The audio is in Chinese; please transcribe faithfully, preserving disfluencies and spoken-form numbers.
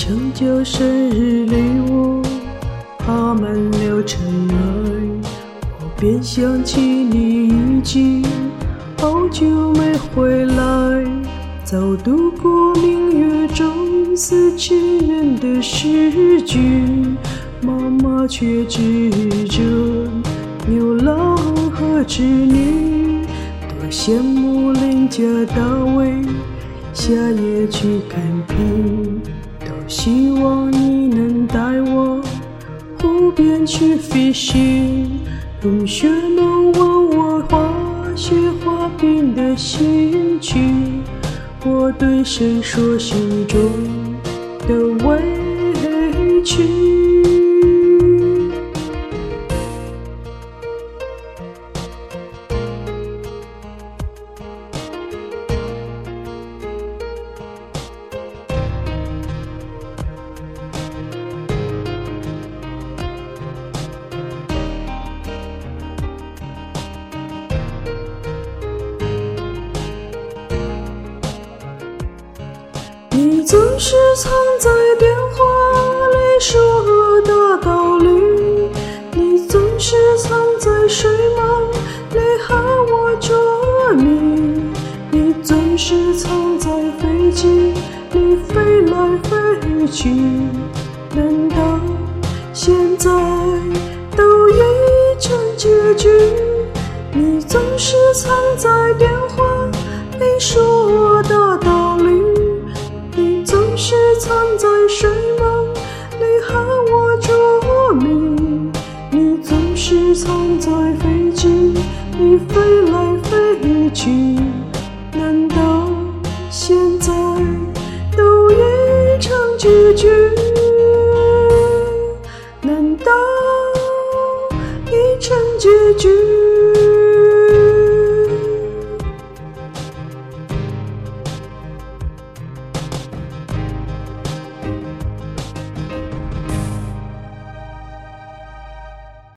成就生日礼物爬满了尘埃，我便想起你已经好久没回来，早度过明月中思亲人的诗句，妈妈却指着牛郎和织女，多羡慕邻家大卫下夜去看屏，多希望你能带我湖边去 fishing， 冬雪能忘我滑雪滑冰的心情，我对神说心中的委屈。你总是藏在电话里说的道理，你总是藏在睡梦里喊我捉迷，你总是藏在飞机里飞来飞去，难道现在都已成结局？你总是藏在电话里说的道理，你总是藏在睡梦里喊我捉迷，你总是藏在飞机里飞来飞去，难道现在都已成结局？